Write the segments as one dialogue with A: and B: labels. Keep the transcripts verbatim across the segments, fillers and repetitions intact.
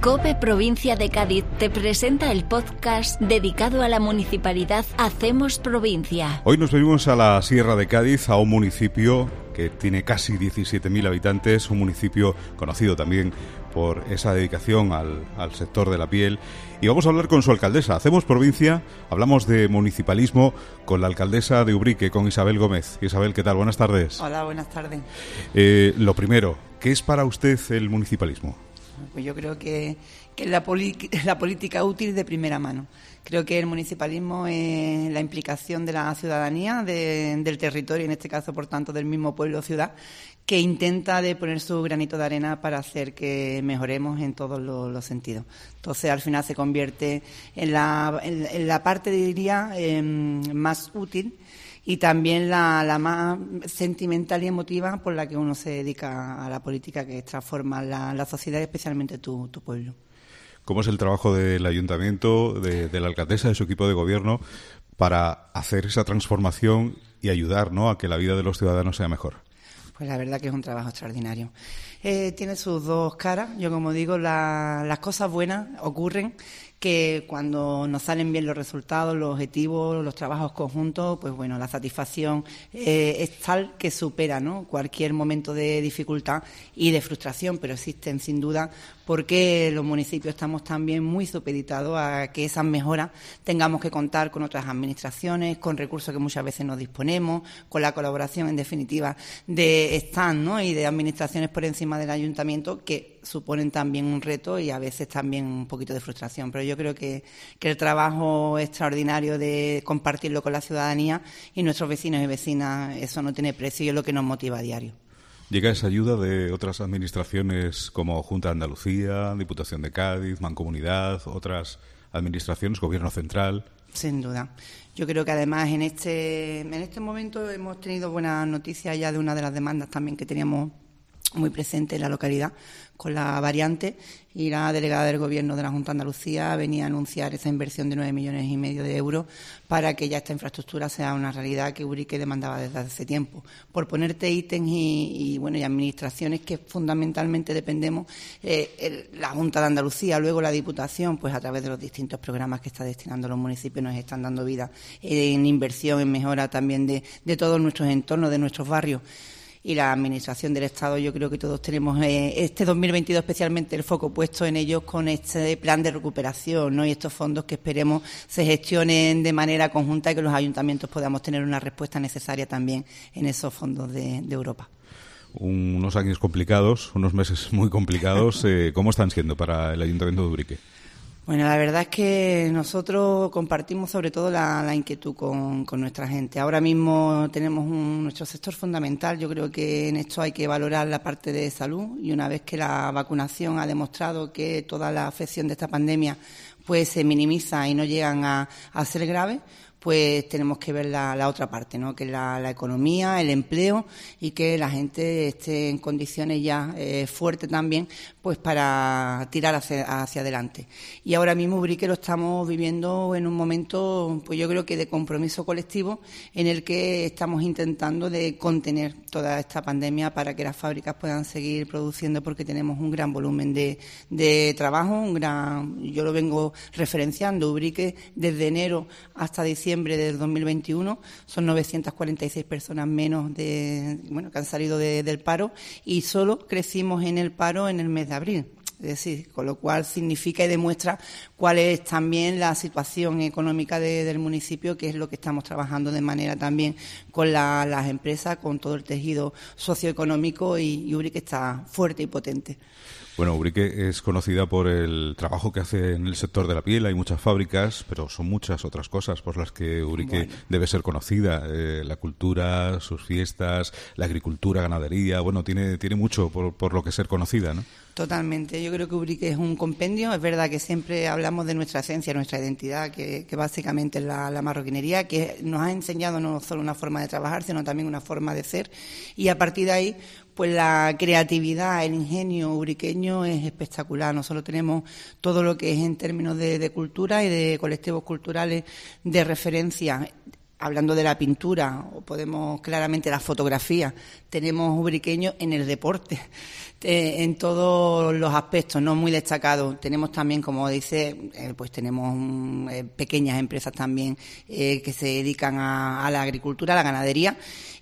A: COPE Provincia de Cádiz te presenta el podcast dedicado a la municipalidad Hacemos Provincia.
B: Hoy nos venimos a la Sierra de Cádiz, a un municipio que tiene casi diecisiete mil habitantes, un municipio conocido también por esa dedicación al, al sector de la piel. Y vamos a hablar con su alcaldesa. Hacemos Provincia, hablamos de municipalismo con la alcaldesa de Ubrique, con Isabel Gómez. Isabel, ¿qué tal? Buenas tardes.
C: Hola, buenas tardes.
B: Eh, lo primero, ¿qué es para usted el municipalismo?
C: Pues yo creo que, que es la, poli- la política útil de primera mano. Creo que el municipalismo es la implicación de la ciudadanía, de, del territorio, en este caso, por tanto, del mismo pueblo o ciudad, que intenta de poner su granito de arena para hacer que mejoremos en todos los, los sentidos. Entonces, al final se convierte en la, en, en la parte, diría, eh, más útil y también la, la más sentimental y emotiva por la que uno se dedica a la política, que es transformar la, la sociedad, especialmente tu, tu pueblo.
B: ¿Cómo es el trabajo del ayuntamiento, de, de la alcaldesa, de su equipo de gobierno, para hacer esa transformación y ayudar, ¿no?, a que la vida de los ciudadanos sea mejor?
C: Pues la verdad que es un trabajo extraordinario. Eh, tiene sus dos caras. Yo, como digo, la, las cosas buenas ocurren que cuando nos salen bien los resultados, los objetivos, los trabajos conjuntos, pues bueno, la satisfacción eh, es tal que supera, ¿no?, cualquier momento de dificultad y de frustración, pero existen sin duda porque los municipios estamos también muy supeditados a que esas mejoras tengamos que contar con otras administraciones, con recursos que muchas veces no disponemos, con la colaboración, en definitiva, de stand, ¿no?, y de administraciones por encima del ayuntamiento, que suponen también un reto y a veces también un poquito de frustración. Pero yo creo que, que el trabajo extraordinario de compartirlo con la ciudadanía y nuestros vecinos y vecinas, eso no tiene precio y es lo que nos motiva a diario.
B: ¿Llega esa ayuda de otras administraciones como Junta de Andalucía, Diputación de Cádiz, Mancomunidad, otras administraciones, Gobierno Central?
C: Sin duda. Yo creo que además en este, en este momento hemos tenido buenas noticias ya de una de las demandas también que teníamos muy presente en la localidad con la variante, y la delegada del Gobierno de la Junta de Andalucía venía a anunciar esa inversión de nueve millones y medio de euros para que ya esta infraestructura sea una realidad que Ubrique demandaba desde hace tiempo. Por ponerte ítems y, y bueno y administraciones que fundamentalmente dependemos, eh, el, la Junta de Andalucía, luego la Diputación, pues a través de los distintos programas que está destinando los municipios, nos están dando vida en inversión, en mejora también de, de todos nuestros entornos, de nuestros barrios. Y la Administración del Estado, yo creo que todos tenemos eh, este dos mil veintidós especialmente el foco puesto en ellos con este plan de recuperación, ¿no?, y estos fondos que esperemos se gestionen de manera conjunta y que los ayuntamientos podamos tener una respuesta necesaria también en esos fondos de, de Europa.
B: Unos años complicados, unos meses muy complicados. Eh, ¿Cómo están siendo para el Ayuntamiento de Ubrique?
C: Bueno, la verdad es que nosotros compartimos sobre todo la, la inquietud con, con nuestra gente. Ahora mismo tenemos un, nuestro sector fundamental. Yo creo que en esto hay que valorar la parte de salud, y una vez que la vacunación ha demostrado que toda la afección de esta pandemia pues se minimiza y no llegan a, a ser graves, pues tenemos que ver la, la otra parte, ¿no?, que es la, la economía, el empleo, y que la gente esté en condiciones ya eh, fuertes también, pues para tirar hacia, hacia adelante. Y ahora mismo Ubrique lo estamos viviendo en un momento, pues yo creo que de compromiso colectivo, en el que estamos intentando de contener toda esta pandemia para que las fábricas puedan seguir produciendo, porque tenemos un gran volumen de, de trabajo, un gran, yo lo vengo referenciando, Ubrique desde enero hasta diciembre del dos mil veintiuno son novecientas cuarenta y seis personas menos de, bueno, que han salido de, del paro, y solo crecimos en el paro en el mes de abril. Es decir, con lo cual significa y demuestra cuál es también la situación económica de, del municipio, que es lo que estamos trabajando de manera también con la, las empresas, con todo el tejido socioeconómico, y, y Ubrique está fuerte y potente.
B: Bueno, Ubrique es conocida por el trabajo que hace en el sector de la piel. Hay muchas fábricas, pero son muchas otras cosas por las que Ubrique bueno. debe ser conocida. Eh, la cultura, sus fiestas, la agricultura, ganadería. Bueno, tiene tiene mucho por, por lo que ser conocida, ¿no?
C: Totalmente. Yo creo que Ubrique es un compendio. Es verdad que siempre hablamos de nuestra esencia, nuestra identidad, que, que básicamente es la, la marroquinería, que nos ha enseñado no solo una forma de trabajar, sino también una forma de ser. Y a partir de ahí, pues la creatividad, el ingenio ubriqueño es espectacular. Nosotros tenemos todo lo que es en términos de, de cultura y de colectivos culturales de referencia hablando de la pintura, o podemos claramente la fotografía, tenemos ubriqueños en el deporte, eh, en todos los aspectos, no muy destacados. Tenemos también, como dice, eh, pues tenemos um, eh, pequeñas empresas también eh, que se dedican a, a la agricultura, a la ganadería,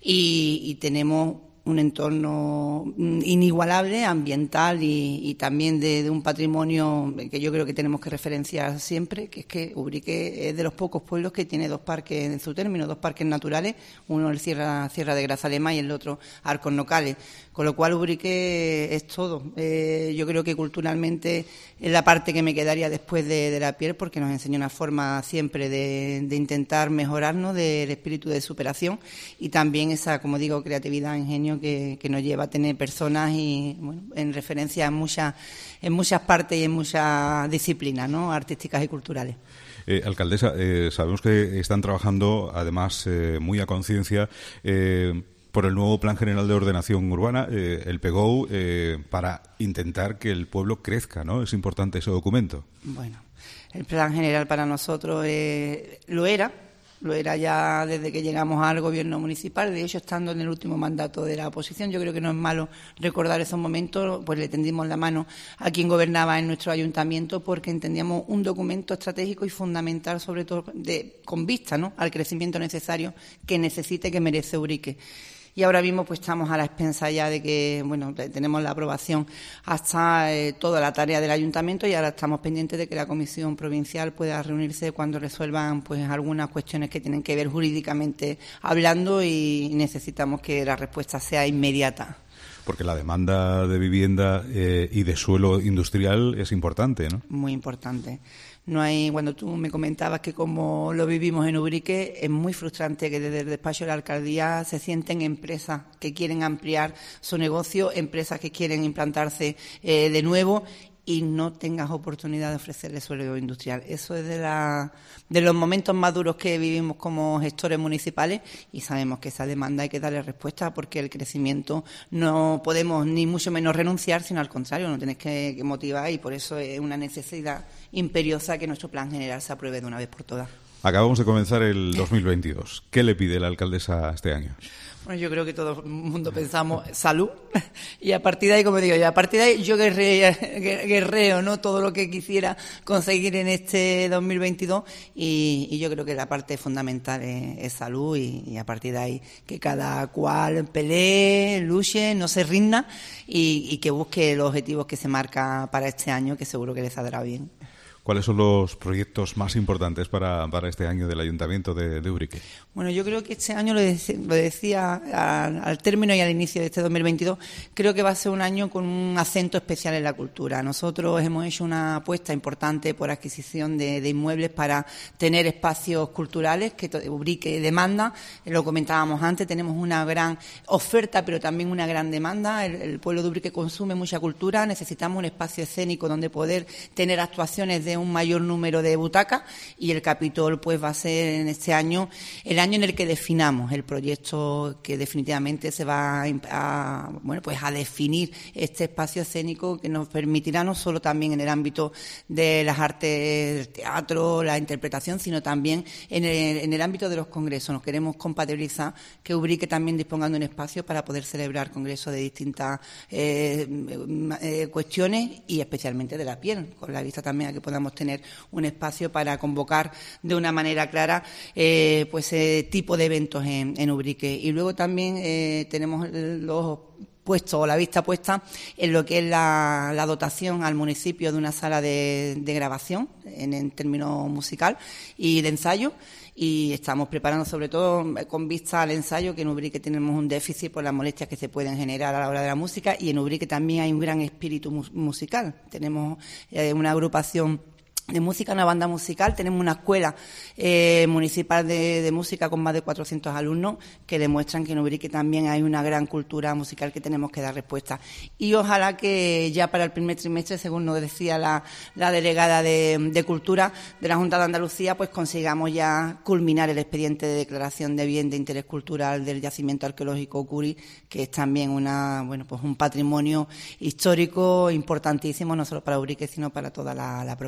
C: y, y tenemos un entorno inigualable, ambiental y, y también de, de un patrimonio que yo creo que tenemos que referenciar siempre, que es que Ubrique es de los pocos pueblos que tiene dos parques en su término, dos parques naturales, uno el Sierra, Sierra de Grazalema y el otro Arcos Nocales, con lo cual Ubrique es todo. Eh, yo creo que culturalmente es la parte que me quedaría después de, de la piel, porque nos enseña una forma siempre de, de intentar mejorarnos, del espíritu de superación y también esa, como digo, creatividad, ingenio Que, que nos lleva a tener personas y bueno, en referencia en muchas en muchas partes y en muchas disciplinas, ¿no?, artísticas y culturales.
B: Eh, alcaldesa, eh, sabemos que están trabajando además eh, muy a conciencia eh, por el nuevo Plan General de Ordenación Urbana, eh, el P G O U, eh, para intentar que el pueblo crezca, ¿no? Es importante ese documento.
C: Bueno, el Plan General para nosotros eh, lo era. Lo era ya desde que llegamos al gobierno municipal. De hecho, estando en el último mandato de la oposición, yo creo que no es malo recordar esos momentos, pues le tendimos la mano a quien gobernaba en nuestro ayuntamiento, porque entendíamos un documento estratégico y fundamental, sobre todo de, con vista, ¿no?, al crecimiento necesario que necesite, que merece Ubrique. Y ahora mismo pues estamos a la expensa ya de que, bueno, tenemos la aprobación hasta eh, toda la tarea del ayuntamiento, y ahora estamos pendientes de que la comisión provincial pueda reunirse cuando resuelvan pues algunas cuestiones que tienen que ver jurídicamente hablando, y necesitamos que la respuesta sea inmediata.
B: Porque la demanda de vivienda eh, y de suelo industrial es importante, ¿no?
C: Muy importante. No hay, cuando tú me comentabas que como lo vivimos en Ubrique, es muy frustrante que desde el despacho de la alcaldía se sienten empresas que quieren ampliar su negocio, empresas que quieren implantarse eh, de nuevo, y no tengas oportunidad de ofrecerle suelo industrial. Eso es de, la, de los momentos más duros que vivimos como gestores municipales, y sabemos que esa demanda hay que darle respuesta, porque el crecimiento no podemos ni mucho menos renunciar, sino al contrario, nos tienes que, que motivar, y por eso es una necesidad imperiosa que nuestro plan general se apruebe de una vez por todas.
B: Acabamos de comenzar el dos mil veintidós. ¿Qué le pide la alcaldesa este año?
C: Bueno, yo creo que todo el mundo pensamos salud, y a partir de ahí, como digo, y a partir de ahí yo guerreo, guerreo, ¿no?, todo lo que quisiera conseguir en este dos mil veintidós, y, y yo creo que la parte fundamental es, es salud, y, y a partir de ahí que cada cual pelee, luche, no se rinda, y, y que busque los objetivos que se marca para este año, que seguro que les saldrá bien.
B: ¿Cuáles son los proyectos más importantes para, para este año del Ayuntamiento de, de Ubrique?
C: Bueno, yo creo que este año, lo, de, lo decía al, al término y al inicio de este dos mil veintidós, creo que va a ser un año con un acento especial en la cultura. Nosotros hemos hecho una apuesta importante por adquisición de, de inmuebles para tener espacios culturales que Ubrique demanda. Lo comentábamos antes, tenemos una gran oferta, pero también una gran demanda. El, el pueblo de Ubrique consume mucha cultura, necesitamos un espacio escénico donde poder tener actuaciones de un mayor número de butacas, y el Capitol pues va a ser en este año el año en el que definamos el proyecto que definitivamente se va a, a bueno pues a definir este espacio escénico, que nos permitirá no solo también en el ámbito de las artes, del teatro, la interpretación, sino también en el, en el ámbito de los congresos. Nos queremos compatibilizar que Ubrique también disponga de un espacio para poder celebrar congresos de distintas eh, eh, cuestiones, y especialmente de la piel, con la vista también a que podamos tener un espacio para convocar de una manera clara eh, pues ese tipo de eventos en, en Ubrique. Y luego también eh, tenemos los puesto o la vista puesta en lo que es la, la dotación al municipio de una sala de, de grabación en, en términos musical y de ensayo, y estamos preparando sobre todo con vista al ensayo, que en Ubrique tenemos un déficit por las molestias que se pueden generar a la hora de la música, y en Ubrique también hay un gran espíritu mu- musical. Tenemos eh, una agrupación de música, una banda musical, tenemos una escuela eh, municipal de, de música con más de cuatrocientos alumnos que demuestran que en Ubrique también hay una gran cultura musical que tenemos que dar respuesta. Y ojalá que ya para el primer trimestre, según nos decía la, la delegada de, de Cultura de la Junta de Andalucía, pues consigamos ya culminar el expediente de declaración de bien de interés cultural del yacimiento arqueológico Curi, que es también una bueno pues un patrimonio histórico importantísimo, no solo para Ubrique, sino para toda la, la provincia.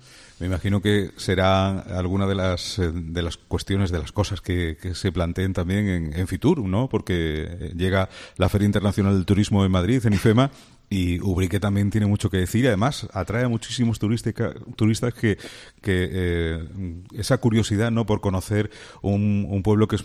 B: Me imagino que será alguna de las de las cuestiones, de las cosas que, que se planteen también en, en Fitur, ¿no? Porque llega la Feria Internacional del Turismo en Madrid, en IFEMA, y Ubrique también tiene mucho que decir. Además, atrae a muchísimos turística, turistas que, que eh, esa curiosidad, ¿no?, por conocer un, un pueblo que es,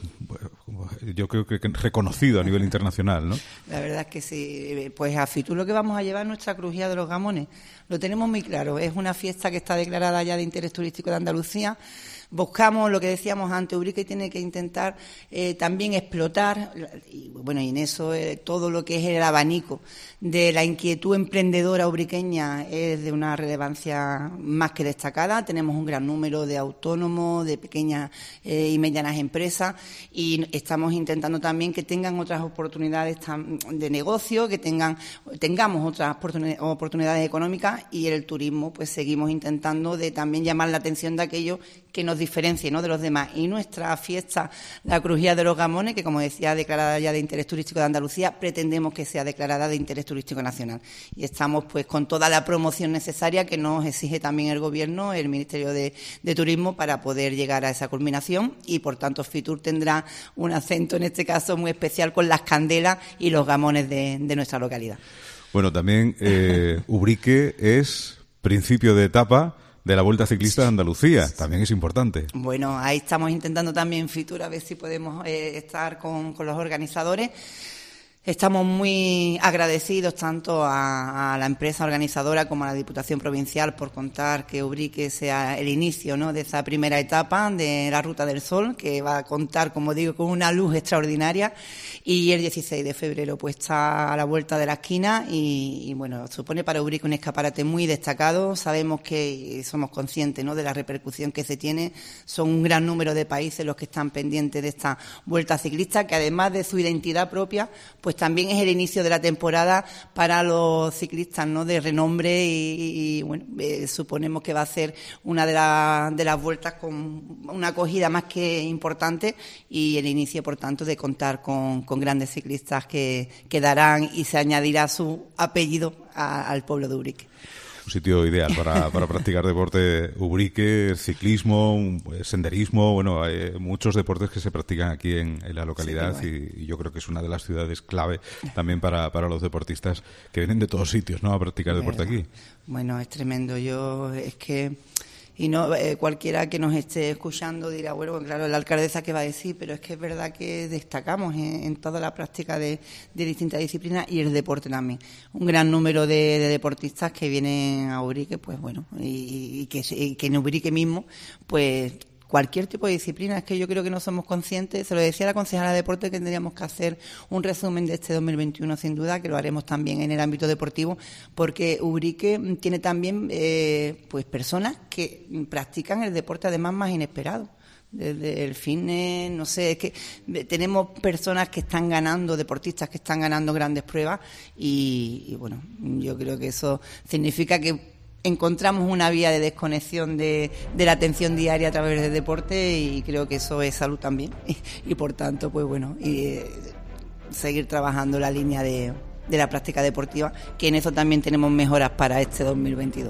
B: yo creo que reconocido a nivel internacional, ¿no?
C: La verdad es que sí. Pues a Fitur lo que vamos a llevar es nuestra crujía de los gamones. Lo tenemos muy claro. Es una fiesta que está declarada ya de interés turístico de Andalucía. Buscamos lo que decíamos antes, Ubrique tiene que intentar eh, también explotar, y bueno, y en eso eh, todo lo que es el abanico de la inquietud emprendedora ubriqueña es de una relevancia más que destacada. Tenemos un gran número de autónomos, de pequeñas eh, y medianas empresas, y estamos intentando también que tengan otras oportunidades de negocio, que tengan tengamos otras oportunidades económicas, y el turismo pues seguimos intentando de también llamar la atención de aquello que nos diferencie, ¿no?, de los demás. Y nuestra fiesta, la Crujía de los Gamones, que como decía, declarada ya de interés turístico de Andalucía, pretendemos que sea declarada de interés turístico nacional. Y estamos pues con toda la promoción necesaria que nos exige también el Gobierno, el Ministerio de, de Turismo, para poder llegar a esa culminación, y por tanto Fitur tendrá un acento en este caso muy especial con las candelas y los gamones de, de nuestra localidad.
B: Bueno, también eh, Ubrique es principio de etapa de la Vuelta Ciclista de Andalucía, también es importante.
C: Bueno, ahí estamos intentando también Fitur a ver si podemos eh, estar con, con los organizadores. Estamos muy agradecidos tanto a, a la empresa organizadora como a la Diputación Provincial por contar que Ubrique sea el inicio, ¿no?, de esa primera etapa de la Ruta del Sol, que va a contar, como digo, con una luz extraordinaria, y el dieciséis de febrero pues está a la vuelta de la esquina y, y bueno, supone para Ubrique un escaparate muy destacado. Sabemos que somos conscientes, ¿no?, de la repercusión que se tiene. Son un gran número de países los que están pendientes de esta Vuelta Ciclista, que además de su identidad propia, pues también es el inicio de la temporada para los ciclistas, ¿no?, de renombre, y, y bueno, eh, suponemos que va a ser una de, la, de las vueltas con una acogida más que importante, y el inicio, por tanto, de contar con, con grandes ciclistas que, que darán y se añadirá su apellido a, al pueblo de Ubrique.
B: Un sitio ideal para, para practicar deporte. Ubrique, ciclismo, senderismo, bueno, hay muchos deportes que se practican aquí en, en la localidad, sí, y, y yo creo que es una de las ciudades clave también para, para los deportistas que vienen de todos sitios, ¿no?, a practicar deporte aquí.
C: Bueno, es tremendo. Yo es que y no eh, cualquiera que nos esté escuchando dirá, bueno, claro, la alcaldesa qué va a decir, pero es que es verdad que destacamos en, en toda la práctica de, de distintas disciplinas, y el deporte también. Un gran número de, de deportistas que vienen a Ubrique, pues bueno, y, y, que, y que en Ubrique mismo, pues cualquier tipo de disciplina. Es que yo creo que no somos conscientes. Se lo decía la concejala de deporte, que tendríamos que hacer un resumen de este dos mil veintiuno, sin duda, que lo haremos también en el ámbito deportivo, porque Ubrique tiene también eh, pues personas que practican el deporte además más inesperado. Desde el fitness, no sé, es que tenemos personas que están ganando, deportistas que están ganando grandes pruebas, y, y bueno, yo creo que eso significa que encontramos una vía de desconexión de, de la atención diaria a través del deporte, y creo que eso es salud también, y, y por tanto, pues bueno, y, eh, seguir trabajando la línea de, de la práctica deportiva, que en eso también tenemos mejoras para este dos mil veintidós.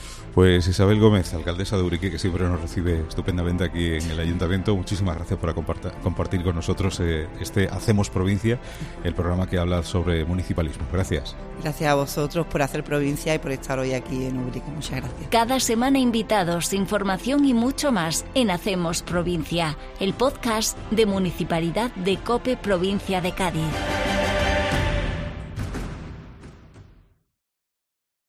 B: Pues Isabel Gómez, alcaldesa de Ubrique, que siempre nos recibe estupendamente aquí en el Ayuntamiento, muchísimas gracias por compartir con nosotros eh, este Hacemos Provincia, el programa que habla sobre municipalismo. Gracias.
C: Gracias a vosotros por hacer provincia y por estar hoy aquí en Ubrique. Muchas gracias.
A: Cada semana invitados, información y mucho más en Hacemos Provincia, el podcast de Municipalidad de COPE Provincia de Cádiz.